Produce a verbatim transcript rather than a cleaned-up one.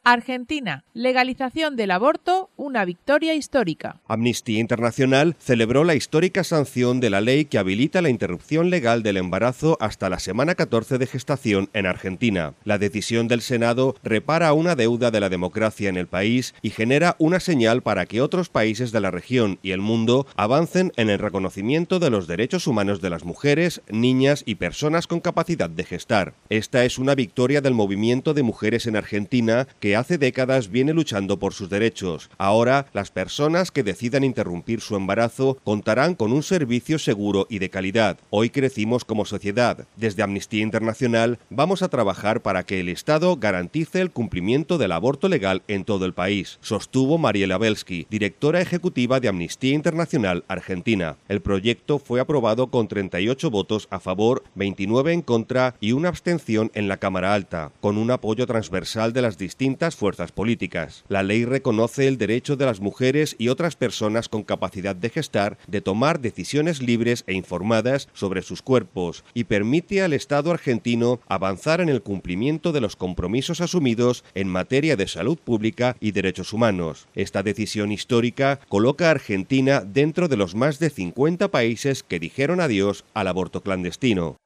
Argentina, legalización del aborto, una victoria histórica. Amnistía Internacional celebró la histórica sanción de la ley que habilita la interrupción legal del embarazo hasta la semana catorce de gestación en Argentina. La decisión del Senado repara una deuda de la democracia en el país y genera una señal para que otros países de la región y el mundo avancen en el reconocimiento de los derechos humanos de las mujeres, niñas y personas con capacidad de gestar. Esta es una victoria del movimiento de mujeres en Argentina que hace décadas viene luchando por sus derechos. Ahora, las personas que decidan interrumpir su embarazo contarán con un servicio seguro y de calidad. Hoy crecimos como sociedad. Desde Amnistía Internacional vamos a trabajar para que el Estado garantice el cumplimiento del aborto legal en todo el país, sostuvo Mariela Belsky, directora ejecutiva de Amnistía Internacional Argentina. El proyecto fue aprobado con treinta y ocho votos a favor, veintinueve en contra y una abstención en la Cámara Alta, con un apoyo transversal de las distintas fuerzas políticas. La ley reconoce el derecho de las mujeres y otras personas con capacidad de gestar de tomar decisiones libres e informadas sobre sus cuerpos y permite al Estado argentino avanzar en el cumplimiento de los compromisos asumidos en materia de salud pública y derechos humanos. Esta decisión histórica coloca a Argentina dentro de los más de cincuenta países que dijeron adiós al aborto clandestino.